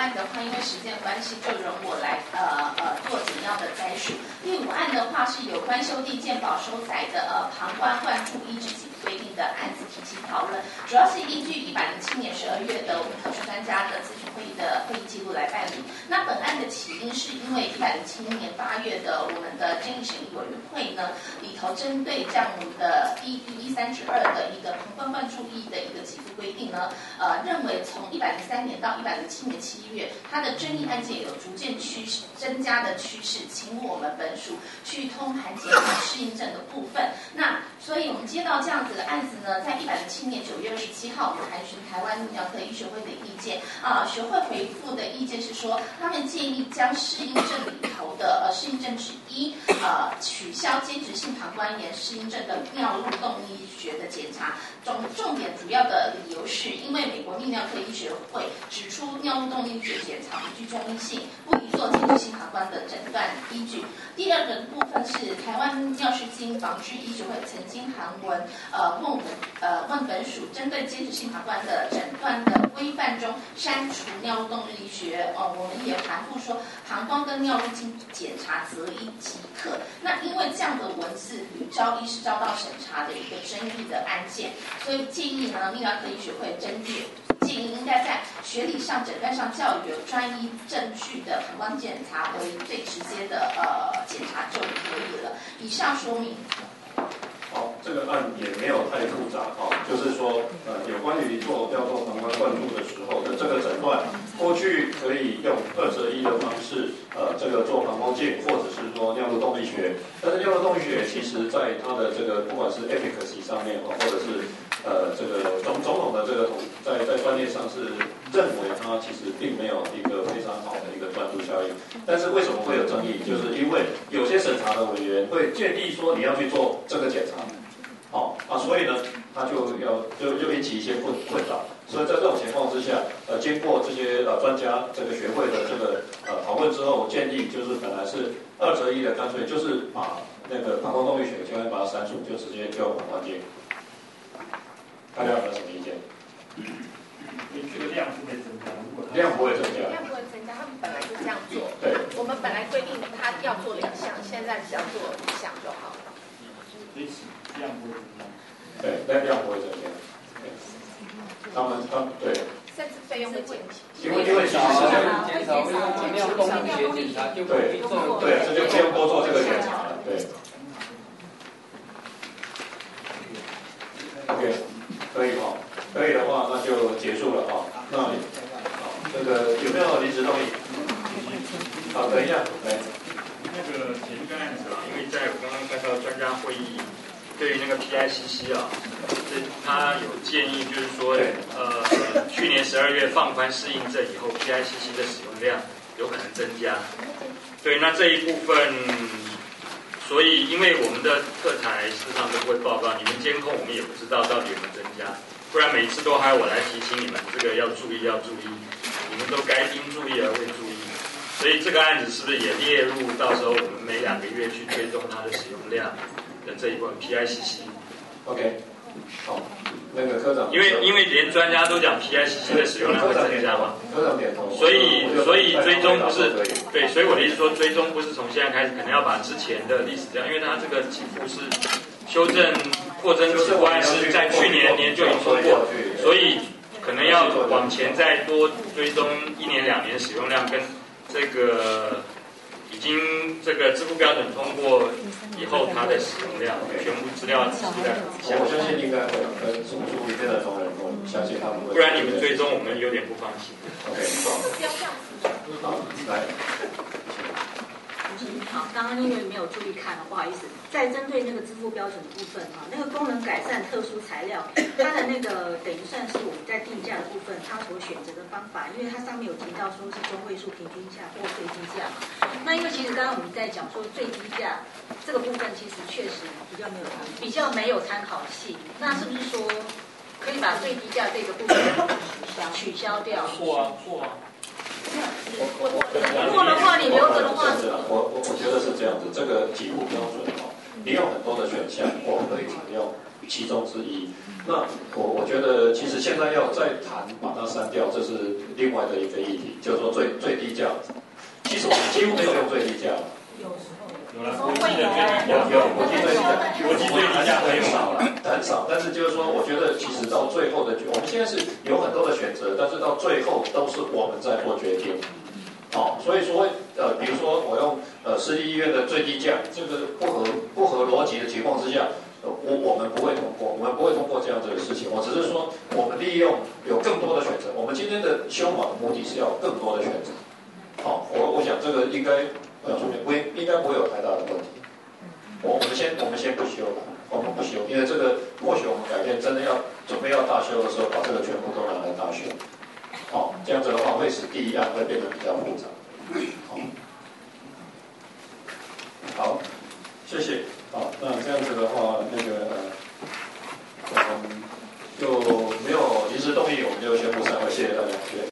案的话，因为时间关系，就容我来做简要的摘述。第5案的话是有关修订健保收载的旁观灌注医治给付规定的案子提起讨论，主要是依据107年12月的我们特殊专家的咨询会议的会议记录来办理。那本案的起因是因为107年8月的我们的争议审议委员会呢里头针对这样我们的113-2的一个旁观灌注医的一个给付规定呢，认为从103年到107年7月，它的争议案件有逐渐增加的趋势，请我们本署去通函检查适应症的部分。那所以我们接到这样子的案子呢，在107年9月27号，我们函询台湾泌尿科医学会的意见学会回复的意见是说，他们建议将适应症里头的适应症之一取消间质性膀胱炎适应症的尿路动力学的检查。重点主要的理由是因为美国泌尿科医学会指出尿路动力学检查不具中立性，不宜做间质性膀胱的诊断依据。第二个部分是台湾尿失禁防治医学会曾经函文问本署针对间质性膀胱的诊断的规范中删除尿路动力学我们也函复说膀胱跟尿路经检查择一即可。那因为这样的文字屡遭医师遭到审查的一个争议的案件，所以建议呢泌尿科医学会针对建议应该在学理上、诊断上较有专一证据的膀胱检查为最直接的检查就可以了。以上说明。 好，这个案也没有太复杂就是说有关于要做膀胱灌注的时候的这个诊断，过去可以用2择1的方式这个做膀胱镜，或者是说尿路动力学。但是尿路动力学其实在它的这个不管是 efficacy 上面或者是这个总统的这个在专业上是认为它其实并没有一个非常好的一个灌注效应。但是为什么会有争议？就是因为有些审查的委员会建议说你要去做这个检查，所以呢，他就引起一些困扰。所以在这种情况之下，经过这些专家这个学会的这个讨论之后，建议就是本来是2择1的，干脆就是把那个膀胱动力学就会把它删除，就直接就膀胱镜。大家有没有什么意见？ 这个量不会增加， 量不会增加， 量不会增加，他们本来就这样做。 对， 我们本来规定他要做2项，现在只要做1项就好了。 所以量不会增加。 对，但量不会增加。他们对。 甚至费用会减轻。 因为其实减少尿动力学检查就对，这就不用多做这个检查了。对。OK， 可以可以的话那就结束了那这个有没有临时动议？好，等一下，来。 那个前一个案子因为在我刚刚看到专家会议，对于那个 PICC 他有建议，就是说，去年12月放宽适应症以后 ，PICC 的使用量有可能增加。对，那这一部分，所以因为我们的特台事实上都不会报告，你们监控我们也不知道到底有没有增加，不然每一次都还要我来提醒你们，这个要注意，你们都该应注意而未注意。所以这个案子是不是也列入到时候我们每2个月去追踪它的使用量的这一部分 PICC？OK， 好，那个科长， 因为连专家都讲 PICC 的使用量会增加嘛， 科长点头。 所以追踪不是对，所以我的意思说追踪不是从现在开始，可能要把之前的历史这样，因为它这个起步是修正扩增起步案是在去年就已经通过，所以可能要往前再多追踪1年2年使用量跟。这个已经这个支付标准通过以后，它的使用量全部资料我相信应该会有，主理片的同仁，我相信他们会。 不然你们追踪我们有点不放心。 OK， 好，来。 好，刚刚因为没有注意看，不好意思。在针对那个支付标准的部分那个功能改善特殊材料，它的那个等于算是我们在定价的部分，它所选择的方法，因为它上面有提到说是中位数平均价或最低价嘛。那因为其实刚刚我们在讲说最低价这个部分，其实确实比较没有参考性。那是不是说可以把最低价这个部分取消掉？ 过啊。 过的话，你留着的话， 我觉得是这样子，这个给付标准你有很多的选项，我可以采用其中之一。那我觉得其实现在要再谈把它删掉，这是另外的一个议题，就是说最低价。其实我们几乎没有用最低价。 有了，国际的最低价， 国际最低价， 国际最低价很少了，很少。但是就是说，我觉得其实到最后的，我们现在是有很多的选择，但是到最后都是我们在做决定。所以说比如说我用私立医院的最低价，这个不合逻辑的情况之下，我们不会通过，我们不会通过这样子的事情。我只是说，我们利用有更多的选择。我们今天的修法的目的是要有更多的选择。我想这个应该应该不会有太大的问题。我们先不修了，我们不修，因为这个或许我们改天真的准备要大修的时候，把这个全部都拿来大修。这样子的话会使第一案会变得比较复杂。好，谢谢。那这样子的话，我们就没有临时动议，我们就宣布散会，谢谢大家。